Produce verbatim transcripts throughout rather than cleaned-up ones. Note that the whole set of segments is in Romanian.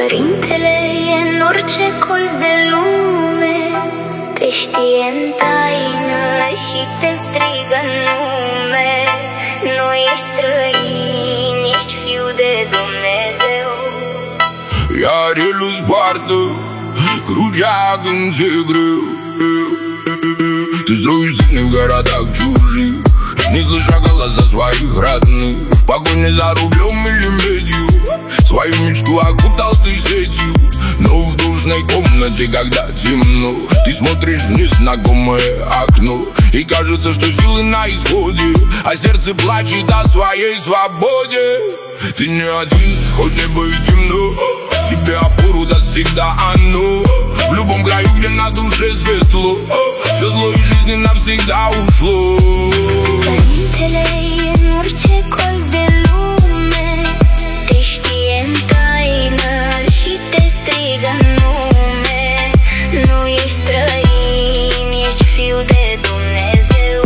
Părintele e în orice colț de lume, te știe în taină și te strigă în nume. Nu ești străin, ești fiu de Dumnezeu. Iar el îți poartă crucea când ți-e greu. Ты строишь зимний в городах чужих, не слыша голоса своих родных. В погоне за рублем или медью свою мечту окутал ты сетью. Но в душной комнате, когда темно, ты смотришь в незнакомое окно, и кажется, что силы на исходе, а сердце плачет о своей свободе. Ты не один, хоть небо и темно, тебе опору даст всегда оно. В любом краю, где на душе светло, все зло из жизни навсегда ушло. Părintele e în orice colț de lume, te știe în taină și te strigă în nume. Nu ești străin, ești fiu de Dumnezeu.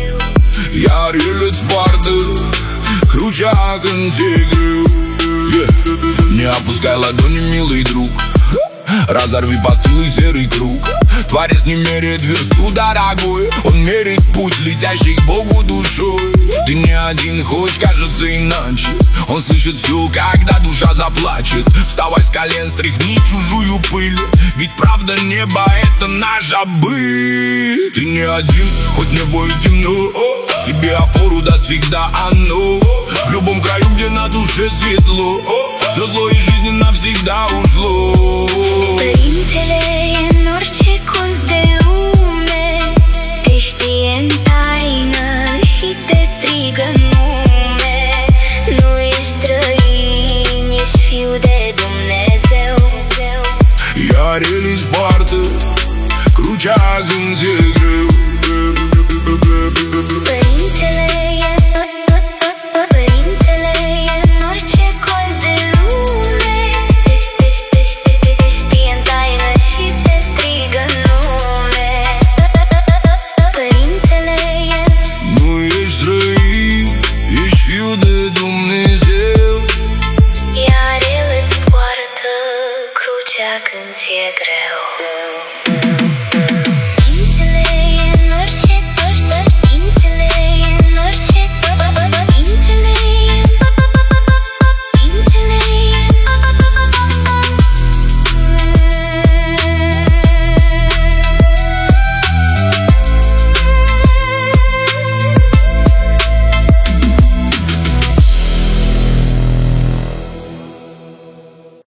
Iar el îți poartă crucea când ți-e greu. Yeah. Не опускай ладони, милый друг, разорви постылый серый круг. Творец не меряет версту, дорогой, он меряет путь летящий к Богу душой. Ты не один, хоть кажется иначе, он слышит все, когда душа заплачет. Вставай с колен, стряхни чужую пыль, ведь правда неба — это наша быль. Ты не один, хоть небо и темно, тебе опору даст всегда оно. В любом краю, где на душе светло, все зло из жизни навсегда ушло. Părintele e în orice colț de lume, te știe în taină și te strigă în nume. Nu ești străin, ești fiu de Dumnezeu. Iar el îți poartă crucea când ți-e